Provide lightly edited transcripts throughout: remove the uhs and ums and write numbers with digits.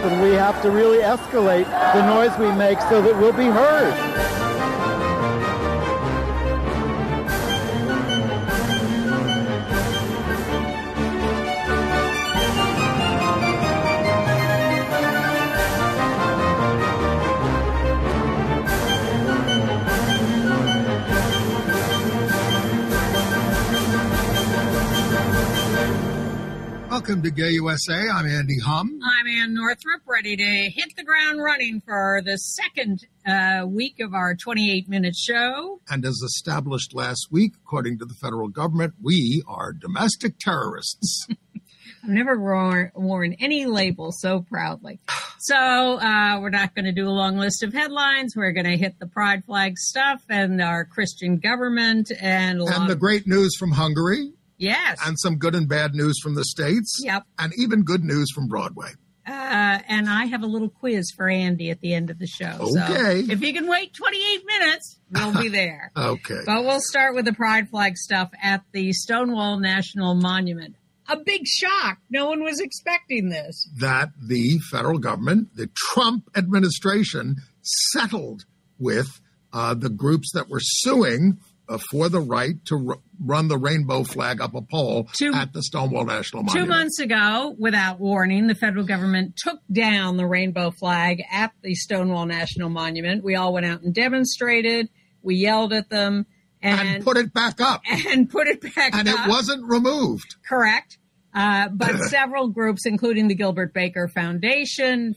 and we have to really escalate the noise we make so that we'll be heard. Welcome to Gay USA. I'm Andy Hum. I'm Ann Northrup, ready to hit the ground running for the second week of our 28-minute show. And as established last week, according to the federal government, we are domestic terrorists. I've never worn any label so proudly. So we're not going to do a long list of headlines. We're going to hit the pride flag stuff and our Christian government and the great news from Hungary. Yes. And some good and bad news from the States. Yep. And even good news from Broadway. And I have a little quiz for Andy at the end of the show. Okay. So if you can wait 28 minutes, we'll be there. Okay. But we'll start with the pride flag stuff at the Stonewall National Monument. A big shock. No one was expecting this. That the federal government, the Trump administration, settled with the groups that were suing for the right to run the rainbow flag up a pole at the Stonewall National Monument. 2 months ago, without warning, the federal government took down the rainbow flag at the Stonewall National Monument. We all went out and demonstrated. We yelled at them. And put it back up. And it wasn't removed. Correct. But several groups, including the Gilbert Baker Foundation,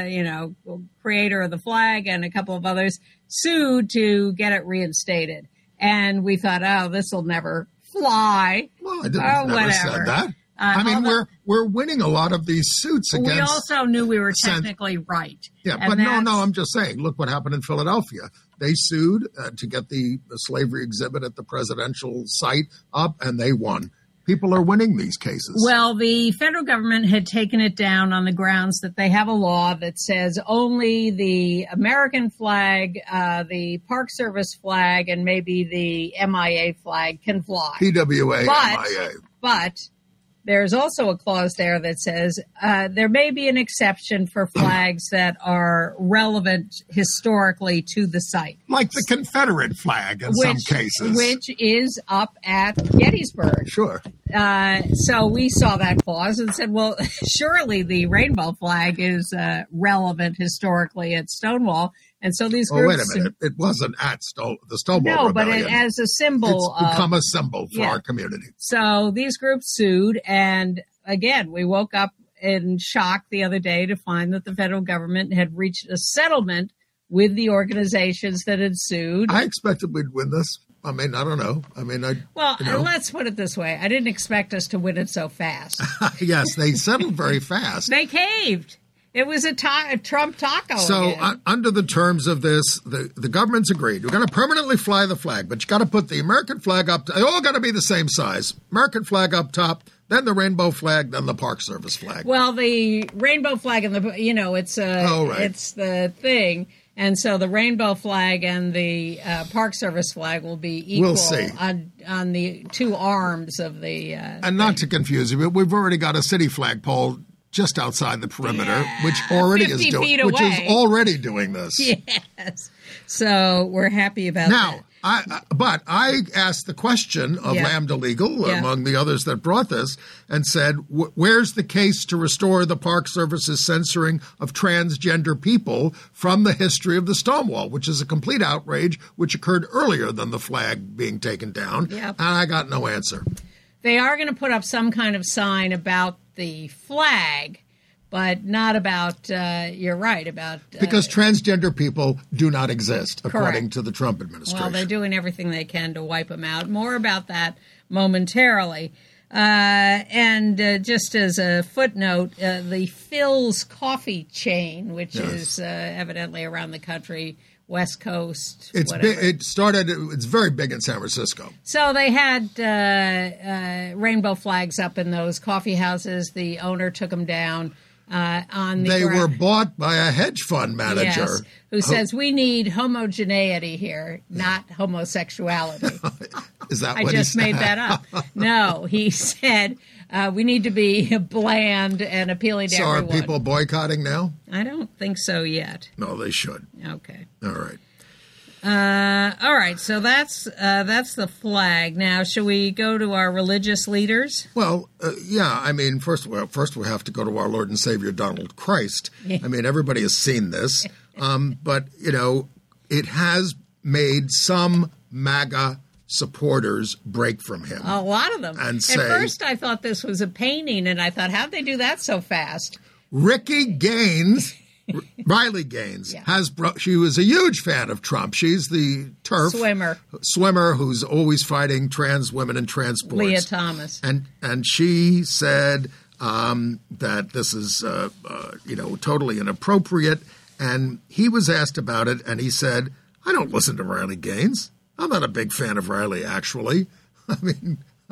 creator of the flag, and a couple of others, sued to get it reinstated. And we thought, this will never fly. Well, I never said that. We're winning a lot of these suits against. We also knew we were technically right. Yeah, but no, I'm just saying, look what happened in Philadelphia. They sued to get the slavery exhibit at the presidential site up, and they won. People are winning these cases. Well, the federal government had taken it down on the grounds that they have a law that says only the American flag, the Park Service flag, and maybe the MIA flag can fly. PWA, MIA. But there's also a clause there that says there may be an exception for flags that are relevant historically to the site. Like the Confederate flag in some cases. Which is up at Gettysburg. Sure. So we saw that clause and said, well, surely the rainbow flag is relevant historically at Stonewall. And so these groups... Oh, wait a minute. It wasn't at the Stonewall Rebellion. But as a symbol It's become a symbol for our community. So these groups sued, and again, we woke up in shock the other day to find that the federal government had reached a settlement with the organizations that had sued. I expected we'd win this. I mean, I don't know. Let's put it this way. I didn't expect us to win it so fast. Yes, they settled very fast. They caved. It was a Trump taco. So under the terms of this, the government's agreed. We're going to permanently fly the flag, but you got to put the American flag up. They all got to be the same size. American flag up top, then the rainbow flag, then the Park Service flag. Well, the rainbow flag and it's the thing. And so the rainbow flag and the Park Service flag will be equal. We'll see. On the two arms of the and not to confuse you, but we've already got a city flagpole just outside the perimeter, which already doing this. Yes. So we're happy about that. But I asked the question of Lambda Legal, among the others that brought this, and said, where's the case to restore the Park Service's censoring of transgender people from the history of the Stonewall, which is a complete outrage, which occurred earlier than the flag being taken down, and I got no answer. They are going to put up some kind of sign about the flag, but not about, you're right, about... because transgender people do not exist, according to the Trump administration. Well, they're doing everything they can to wipe them out. More about that momentarily. And just as a footnote, the Phil's Coffee chain, which is evidently around the country... West Coast, whatever. It's very big in San Francisco. So they had rainbow flags up in those coffee houses. The owner took them down They were bought by a hedge fund manager. Who says we need homogeneity here, not homosexuality. Is that I what just he said? made that up. No, he said We need to be bland and appealing to everyone. So are people boycotting now? I don't think so yet. No, they should. Okay. All right. All right, so that's the flag. Now, shall we go to our religious leaders? Well, yeah. I mean, first we have to go to our Lord and Savior Donald Christ. Yeah. I mean, everybody has seen this, but it has made some MAGA supporters break from him. A lot of them. And say, at first, I thought this was a painting, and I thought, how'd they do that so fast? Ricky Gaines. Riley Gaines she was a huge fan of Trump. She's the turf swimmer who's always fighting trans women and trans sports. Leah Thomas. And she said that this is totally inappropriate. And he was asked about it, and he said, "I don't listen to Riley Gaines. I'm not a big fan of Riley, actually." I mean.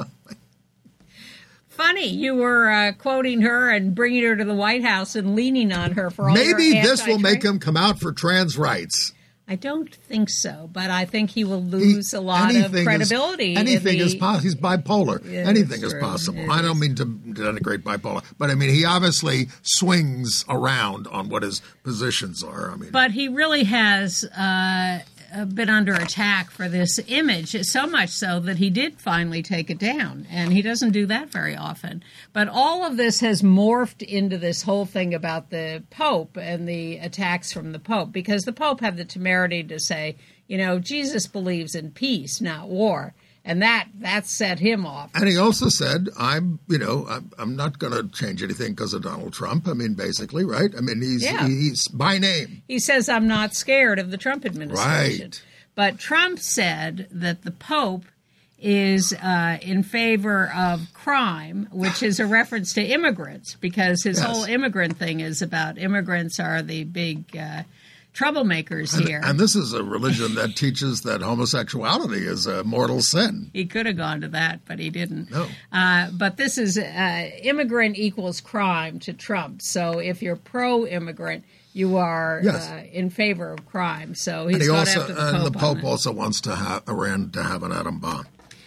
Funny, you were quoting her and bringing her to the White House and leaning on her for all Maybe her this will make him come out for trans rights. I don't think so, but I think he will lose a lot of credibility. Anything is possible. He's bipolar. Yeah, anything is possible. I don't mean to denigrate bipolar, but I mean he obviously swings around on what his positions are. I mean, but he really has been under attack for this image, so much so that he did finally take it down, and he doesn't do that very often. But all of this has morphed into this whole thing about the Pope and the attacks from the Pope, because the Pope had the temerity to say, Jesus believes in peace, not war. And that set him off. And he also said, I'm not going to change anything because of Donald Trump. I mean, basically, right? I mean, he's by name. He says, I'm not scared of the Trump administration. Right. But Trump said that the Pope is in favor of crime, which is a reference to immigrants, because his whole immigrant thing is about immigrants are the big troublemakers here. And this is a religion that teaches that homosexuality is a mortal sin. He could have gone to that, but he didn't. No. But this is immigrant equals crime to Trump. So if you're pro-immigrant, you are in favor of crime. So he's gone after the Pope. And the Pope also wants Iran to have an atom bomb.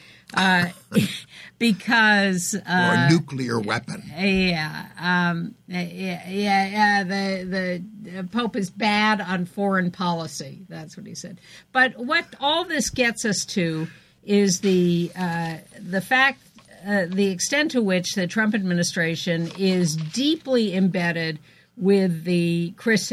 Because or a nuclear weapon. The Pope is bad on foreign policy. That's what he said. But what all this gets us to is the fact, the extent to which the Trump administration is deeply embedded with the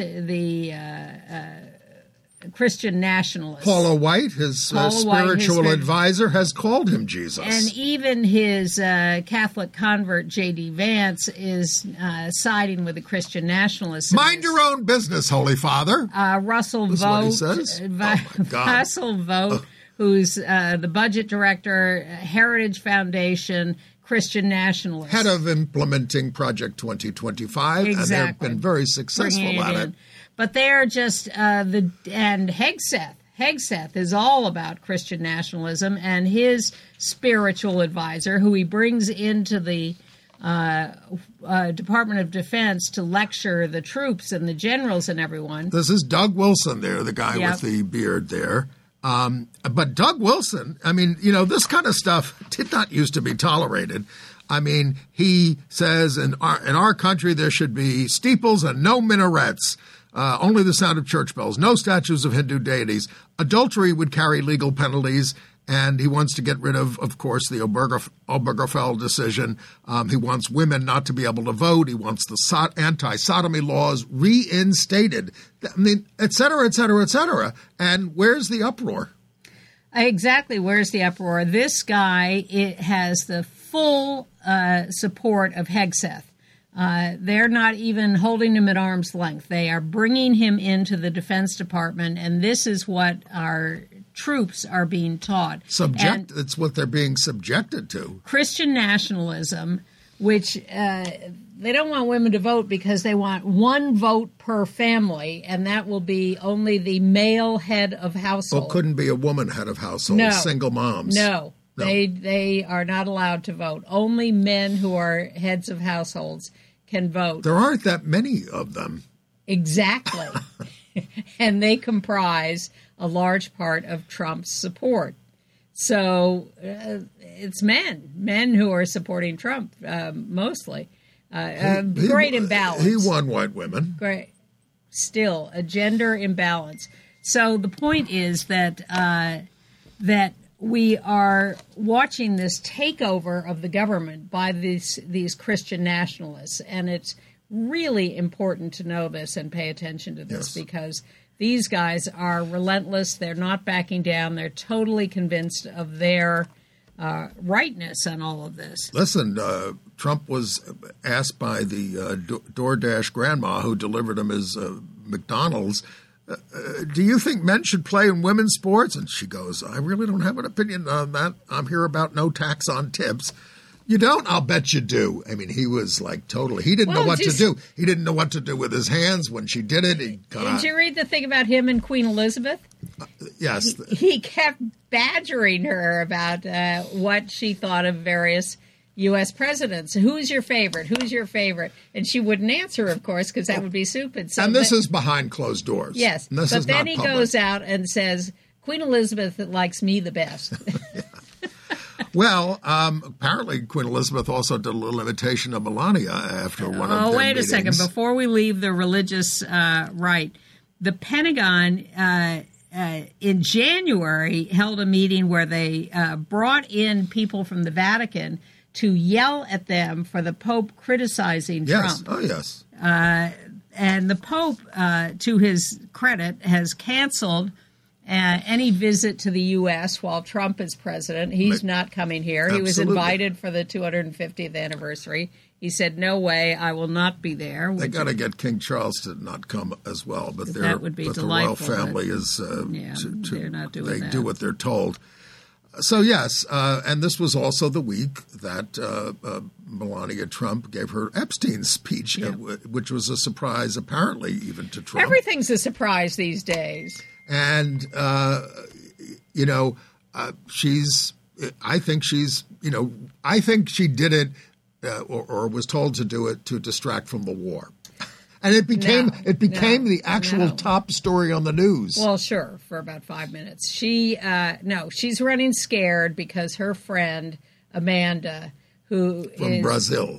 Christian nationalists. Paula White, his spiritual advisor, has called him Jesus. And even his Catholic convert, J.D. Vance, is siding with the Christian nationalists. Mind your own business, Holy Father. Russell That's Vogt. what he says? Oh, my God. Russell Vogt, who's the budget director, Heritage Foundation, Christian nationalist. Head of implementing Project 2025. Exactly. And they've been very successful at it. But they're just and Hegseth is all about Christian nationalism, and his spiritual advisor, who he brings into the Department of Defense to lecture the troops and the generals and everyone. This is Doug Wilson there, the guy with the beard there. But Doug Wilson, I mean, this kind of stuff did not used to be tolerated. I mean, he says in our country there should be steeples and no minarets. Only the sound of church bells, no statues of Hindu deities. Adultery would carry legal penalties, and he wants to get rid of course, the Obergefell decision. He wants women not to be able to vote. He wants the anti-sodomy laws reinstated. I mean, et cetera, et cetera, et cetera. And where's the uproar? Exactly, where's the uproar? This guy has the full support of Hegseth. They're not even holding him at arm's length. They are bringing him into the Defense Department, and this is what our troops are being taught. It's what they're being subjected to. Christian nationalism, which they don't want women to vote because they want one vote per family, and that will be only the male head of household. Well, couldn't be a woman head of household, single moms. No. They are not allowed to vote. Only men who are heads of households can vote. There aren't that many of them. Exactly. And they comprise a large part of Trump's support. So it's men who are supporting Trump mostly. Great imbalance. He won white women. Great. Still, a gender imbalance. So the point is that that we are watching this takeover of the government by these Christian nationalists, and it's really important to know this and pay attention to this because these guys are relentless. They're not backing down. They're totally convinced of their rightness on all of this. Listen, Trump was asked by the DoorDash grandma who delivered him his McDonald's, do you think men should play in women's sports? And she goes, I really don't have an opinion on that. I'm here about no tax on tips. You don't? I'll bet you do. I mean, he was like totally, he didn't know what to do. He didn't know what to do with his hands when she did it. Did you read the thing about him and Queen Elizabeth? Yes. He kept badgering her about what she thought of various U.S. presidents. Who's your favorite? Who's your favorite? And she wouldn't answer, of course, because that would be stupid. So and this is behind closed doors. Yes. But then he goes out and says, Queen Elizabeth likes me the best. Well, apparently Queen Elizabeth also did a little imitation of Melania after one of their wait meetings. A second. Before we leave the religious right, the Pentagon in January held a meeting where they brought in people from the Vatican to yell at them for the Pope criticizing Trump. Oh, yes. And the Pope, to his credit, has canceled any visit to the U.S. while Trump is president. He's not coming here. Absolutely. He was invited for the 250th anniversary. He said, no way, I will not be there. They got to get King Charles to not come as well. But that would be delightful. The royal family is they're not doing that. They do what they're told. So, yes, and this was also the week that Melania Trump gave her Epstein speech, which was a surprise, apparently, even to Trump. Everything's a surprise these days. And, I think she did it or was told to do it to distract from the war. And it became the actual top story on the news. Well, sure, for about 5 minutes. She's running scared because her friend Amanda, from Brazil,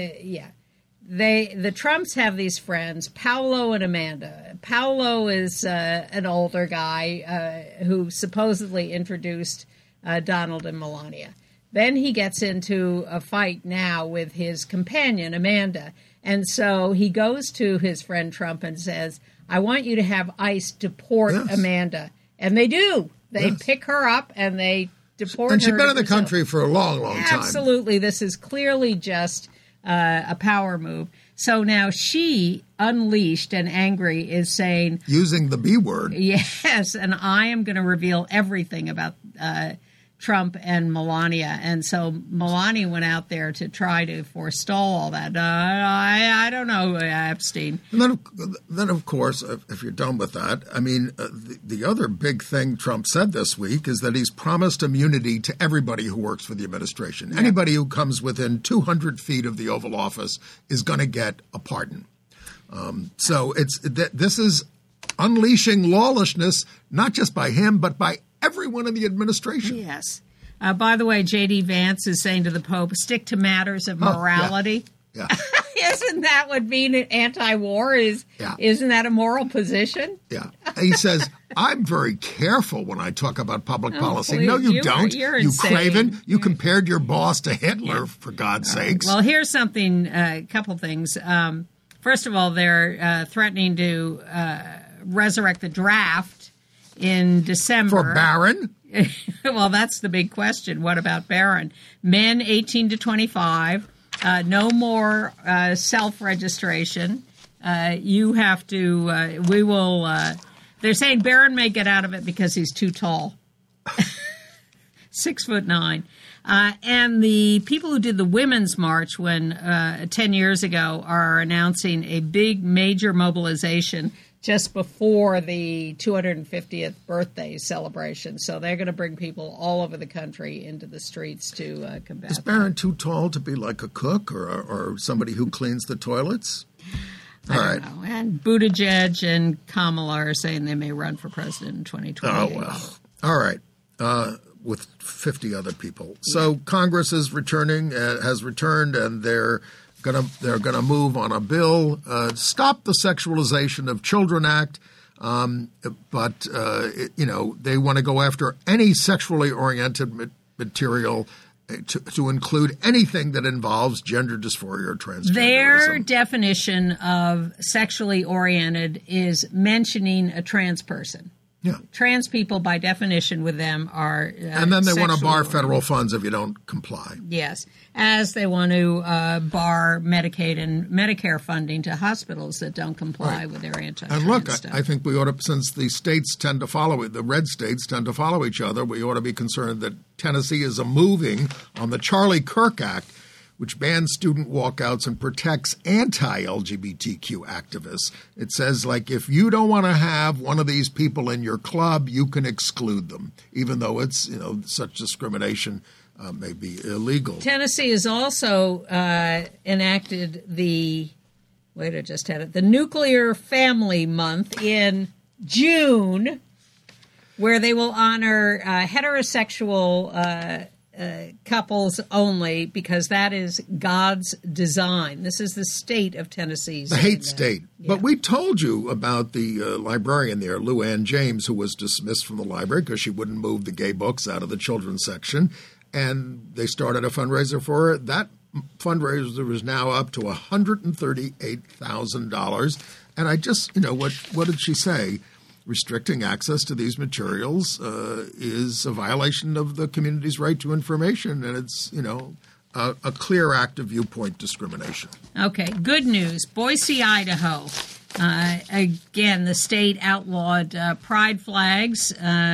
the Trumps have these friends, Paolo and Amanda. Paolo is an older guy who supposedly introduced Donald and Melania. Then he gets into a fight now with his companion, Amanda. And so he goes to his friend Trump and says, I want you to have ICE deport Amanda. And they do. They pick her up and they deport her. And she's been in the country for a long, long time. Absolutely. This is clearly just a power move. So now she, unleashed and angry, is saying... using the B word. Yes, and I am going to reveal everything about Trump and Melania. And so Melania went out there to try to forestall all that. I don't know, Epstein. And then, of course, if you're done with that, I mean, the other big thing Trump said this week is that he's promised immunity to everybody who works for the administration. Yeah. Anybody who comes within 200 feet of the Oval Office is going to get a pardon. So this is unleashing lawlessness, not just by him, but by everyone in the administration. Yes. By the way, J.D. Vance is saying to the Pope, stick to matters of morality. Yeah. Isn't that what being anti-war is? Yeah. Isn't that a moral position? Yeah. He says, I'm very careful when I talk about public policy. Please. No, you don't. You're you insane. craven. You compared your boss to Hitler, for God's sakes. Well, here's something, a couple things. First of all, they're threatening to resurrect the draft in December. For Barron? Well, that's the big question. What about Barron? Men 18 to 25, no more self-registration. You have to, we will, they're saying Barron may get out of it because he's too tall. 6'9". And the people who did the Women's March 10 years ago are announcing a big major mobilization just before the 250th birthday celebration. So they're going to bring people all over the country into the streets to combat Is Barron too tall to be like a cook or somebody who cleans the toilets? I don't know. And Buttigieg and Kamala are saying they may run for president in 2028. Oh, well. All right. with 50 other people. So Congress is has returned, and they're gonna move on a bill, Stop the Sexualization of Children Act. But they want to go after any sexually oriented material to include anything that involves gender dysphoria or transgenderism. Their definition of sexually oriented is mentioning a trans person. Yeah. Trans people, by definition, with them are and then they want to bar federal funds if you don't comply. Yes, as they want to bar Medicaid and Medicare funding to hospitals that don't comply with their anti-trans And look, stuff. I think we ought to, since the states tend to follow it, the red states tend to follow each other, we ought to be concerned that Tennessee is moving on the Charlie Kirk Act, which bans student walkouts and protects anti-LGBTQ activists. It says, like, if you don't want to have one of these people in your club, you can exclude them, even though it's, such discrimination may be illegal. Tennessee has also enacted the Nuclear Family Month in June, where they will honor heterosexual couples only, because that is God's design. This is the state of Tennessee. The hate state. Yeah. But we told you about the librarian there, Lou Ann James, who was dismissed from the library because she wouldn't move the gay books out of the children's section. And they started a fundraiser for her. That fundraiser is now up to $138,000. And I just, what did she say? Restricting access to these materials is a violation of the community's right to information, and it's, a clear act of viewpoint discrimination. Okay, good news. Boise, Idaho. Again, the state outlawed pride flags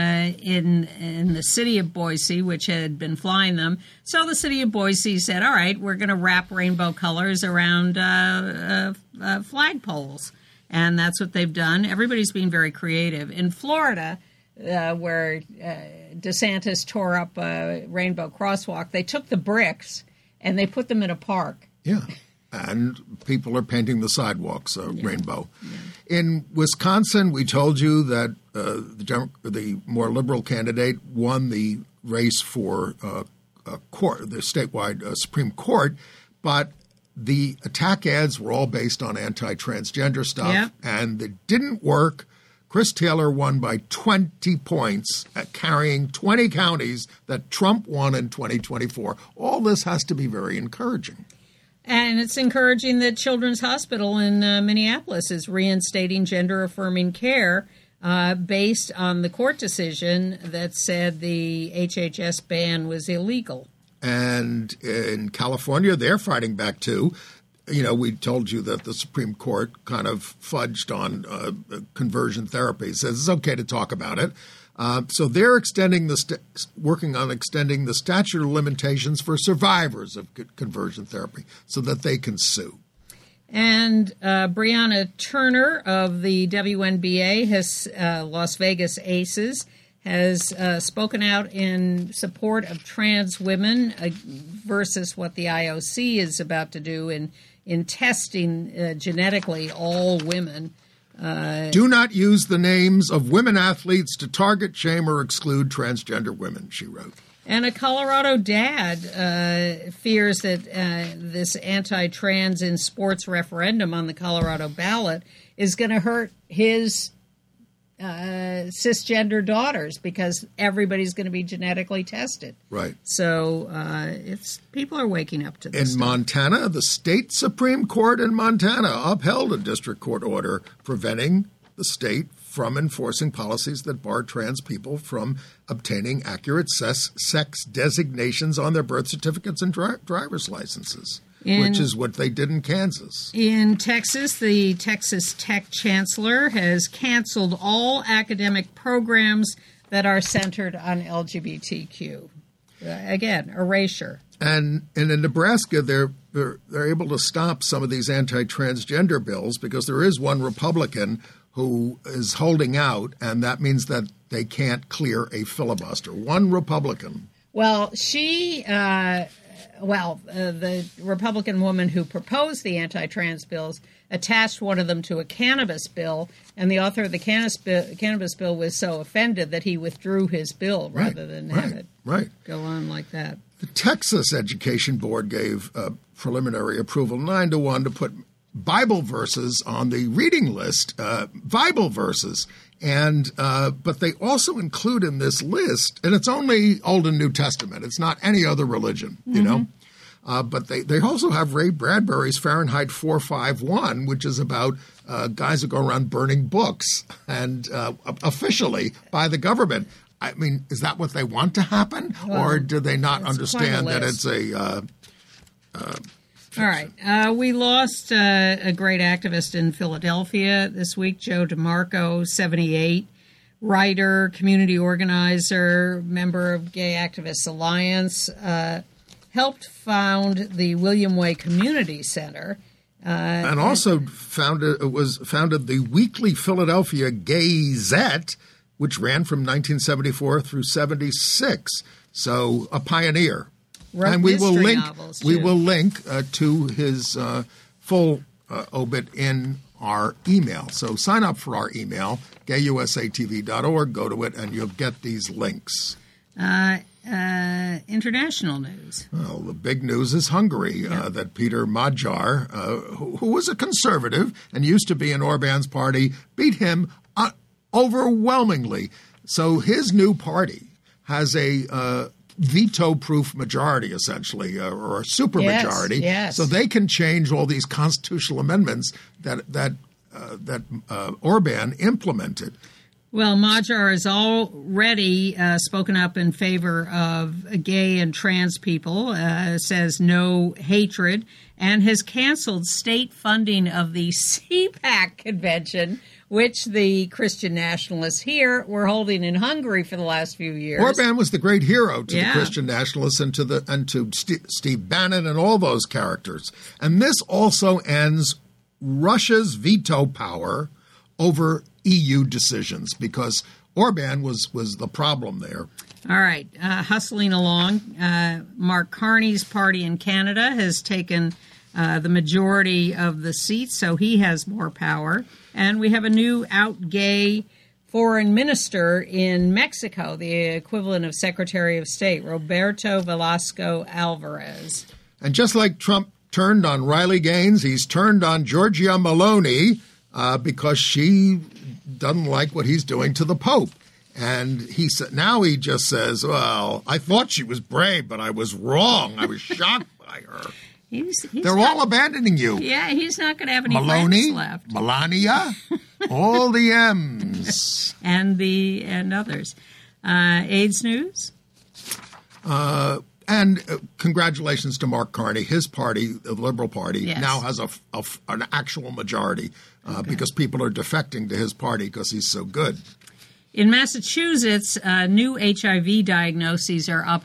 in the city of Boise, which had been flying them. So the city of Boise said, all right, we're going to wrap rainbow colors around flagpoles. And that's what they've done. Everybody's being very creative. In Florida, where DeSantis tore up a rainbow crosswalk, they took the bricks and they put them in a park. Yeah. And people are painting the sidewalks rainbow. Yeah. In Wisconsin, we told you that the more liberal candidate won the race for the statewide Supreme Court, but the attack ads were all based on anti-transgender stuff, and it didn't work. Chris Taylor won by 20 points, carrying 20 counties that Trump won in 2024. All this has to be very encouraging. And it's encouraging that Children's Hospital in Minneapolis is reinstating gender-affirming care based on the court decision that said the HHS ban was illegal. And in California, they're fighting back, too. We told you that the Supreme Court kind of fudged on conversion therapy, says it's okay to talk about it. So they're working on extending the statute of limitations for survivors of conversion therapy so that they can sue. And Brianna Turner of the WNBA, Las Vegas Aces, has spoken out in support of trans women versus what the IOC is about to do in testing genetically all women. Do not use the names of women athletes to target, shame, or exclude transgender women, she wrote. And a Colorado dad fears that this anti-trans in sports referendum on the Colorado ballot is going to hurt his cisgender daughters because everybody's going to be genetically tested. Right. So people are waking up to this. In Montana, the state Supreme Court in Montana upheld a district court order preventing the state from enforcing policies that bar trans people from obtaining accurate sex designations on their birth certificates and driver's licenses. Which is what they did in Kansas. In Texas, the Texas Tech Chancellor has canceled all academic programs that are centered on LGBTQ. Again, erasure. And in Nebraska, they're able to stop some of these anti-transgender bills because there is one Republican who is holding out, and that means that they can't clear a filibuster. One Republican. Well, she the Republican woman who proposed the anti-trans bills attached one of them to a cannabis bill, and the author of the cannabis bill was so offended that he withdrew his bill rather than have it go on like that. The Texas Education Board gave preliminary approval 9-1 to put Bible verses on the reading list, Bible verses. And but they also include in this list, and it's only Old and New Testament. It's not any other religion, you know. But they also have Ray Bradbury's Fahrenheit 451, which is about guys who go around burning books and officially by the government. I mean, is that what they want to happen, or do they not understand that it's a all right. We lost a great activist in Philadelphia this week, Joe DeMarco, 78, writer, community organizer, member of Gay Activists Alliance, helped found the William Way Community Center. And also founded the Weekly Philadelphia Gazette, which ran from 1974 through 76. So a pioneer. And we will link to his full obit in our email. So sign up for our email, gayusatv.org. Go to it, and you'll get these links. International news. Well, the big news is Hungary, that Peter Magyar, who was a conservative and used to be in Orban's party, beat him overwhelmingly. So his new party has a veto-proof majority, essentially, or a supermajority, so they can change all these constitutional amendments that Orban implemented. Well, Magyar has already spoken up in favor of gay and trans people, says no hatred, and has canceled state funding of the CPAC convention, which the Christian nationalists here were holding in Hungary for the last few years. Orban was the great hero to the Christian nationalists and to Steve Bannon and all those characters. And this also ends Russia's veto power over EU decisions, because Orban was the problem there. All right, hustling along. Mark Carney's party in Canada has taken the majority of the seats, so he has more power. And we have a new out gay foreign minister in Mexico, the equivalent of Secretary of State, Roberto Velasco Alvarez. And just like Trump turned on Riley Gaines, he's turned on Giorgia Meloni because she doesn't like what he's doing to the Pope. And now he just says, well, I thought she was brave, but I was wrong. I was shocked by her. They're all abandoning you. Yeah, he's not going to have any friends left. Melania, all the M's. and others. AIDS news? And congratulations to Mark Carney. His party, the Liberal Party, now has an actual majority because people are defecting to his party because he's so good. In Massachusetts, new HIV diagnoses are up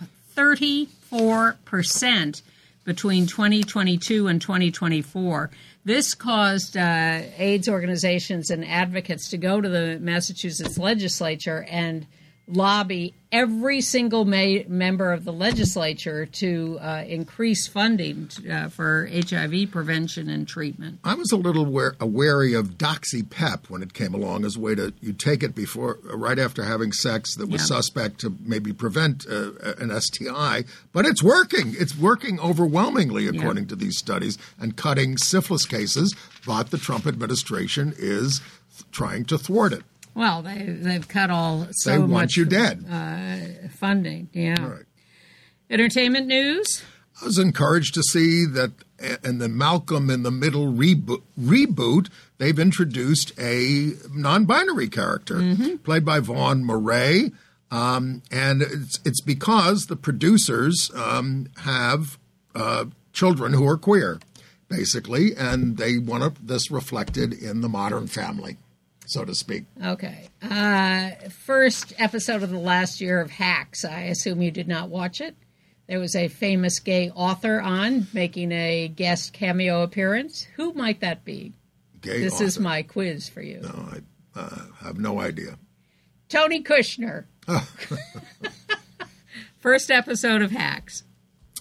34% between 2022 and 2024. This caused AIDS organizations and advocates to go to the Massachusetts legislature and lobby every single member of the legislature to increase funding for HIV prevention and treatment. I was a little wary of Doxy-Pep when it came along as a way to you take it right after having sex that was suspect to maybe prevent an STI, but it's working. It's working overwhelmingly according to these studies and cutting syphilis cases, but the Trump administration is trying to thwart it. Well, they've cut they want much you dead. Funding. Yeah. Right. Entertainment news. I was encouraged to see that in the Malcolm in the Middle reboot, they've introduced a non-binary character played by Vaughn Murray, and it's because the producers have children who are queer, basically, and they want this reflected in the modern family, so to speak. Okay. First episode of the last year of Hacks. I assume you did not watch it. There was a famous gay author on making a guest cameo appearance. Who might that be? This author. Is my quiz for you. No, I have no idea. Tony Kushner. First episode of Hacks.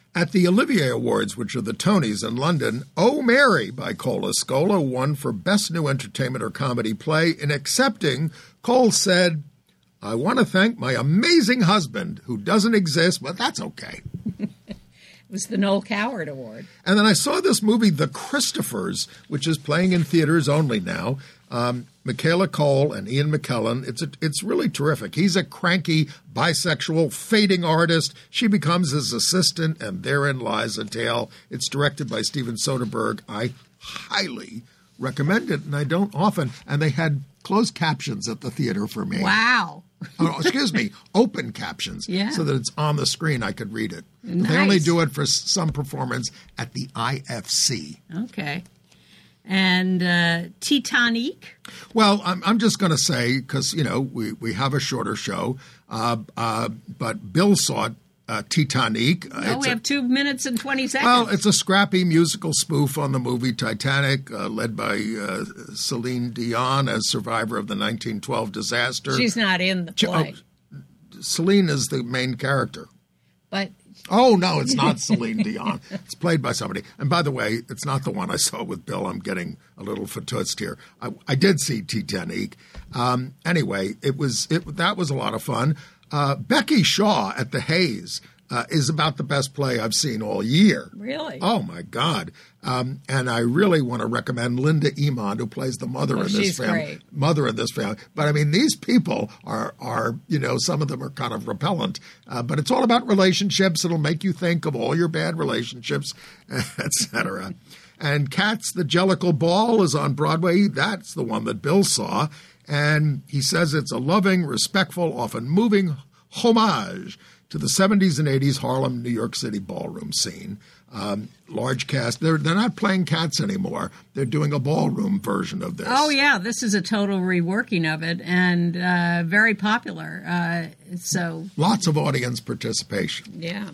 At the Olivier Awards, which are the Tonys in London, Oh Mary by Cole Escola won for Best New Entertainment or Comedy Play. In accepting, Cole said, "I want to thank my amazing husband, who doesn't exist, but that's okay." It was the Noel Coward Award. And then I saw this movie, The Christophers, which is playing in theaters only now. Michaela Cole and Ian McKellen. It's really terrific. He's a cranky, bisexual, fading artist. She becomes his assistant, and therein lies a tale. It's directed by Steven Soderbergh. I highly recommend it, and I don't often. And they had closed captions at the theater for me. Wow. Oh, excuse me, open captions, so that it's on the screen. I could read it. Nice. They only do it for some performance at the IFC. Okay. And Titanic? Well, I'm just going to say, because, we have a shorter show, but Bill saw Titanic. We have 2 minutes and 20 seconds. Well, it's a scrappy musical spoof on the movie Titanic, led by Celine Dion as survivor of the 1912 disaster. She's not in the play. Celine is the main character. But... Oh, no, it's not Celine Dion. It's played by somebody. And by the way, it's not the one I saw with Bill. I'm getting a little fatoussed here. I did see Titanic. Anyway, that was a lot of fun. Becky Shaw at the Hayes is about the best play I've seen all year. Really? Oh, my God. And I really want to recommend Linda Emond, who plays the mother in this family. Great. Mother in this family. But, I mean, these people are some of them are kind of repellent. But it's all about relationships. It'll make you think of all your bad relationships, etc. And Cats, the Jellicle Ball is on Broadway. That's the one that Bill saw. And he says it's a loving, respectful, often moving homage to the 70s and 80s Harlem, New York City ballroom scene. Large cast. They're not playing Cats anymore. They're doing a ballroom version of this. Oh, yeah. This is a total reworking of it and very popular. Lots of audience participation. Yeah.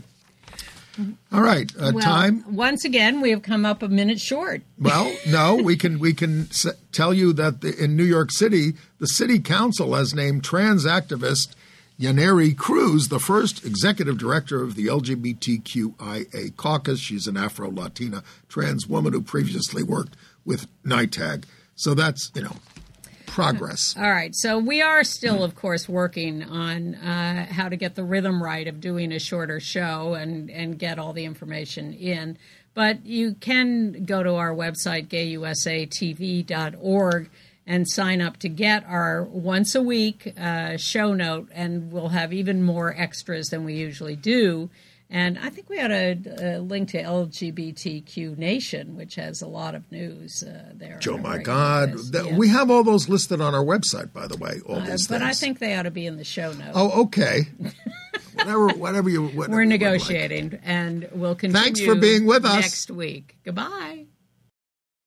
All right. Time. Once again, we have come up a minute short. Well, no, we can tell you that in New York City, the city council has named trans activist Yaneri Cruz the first executive director of the LGBTQIA caucus. She's an Afro-Latina trans woman who previously worked with NITAG. So that's, progress. All right. So we are still, of course, working on how to get the rhythm right of doing a shorter show and get all the information in. But you can go to our website, gayusatv.org, and sign up to get our once-a-week show note, and we'll have even more extras than we usually do. And I think we had a link to LGBTQ Nation, which has a lot of news there. Oh, my God. We have all those listed on our website, by the way, all these but things. I think they ought to be in the show notes. Oh, okay. Whatever you... We're negotiating, and we'll continue Thanks for being with us next week. Goodbye.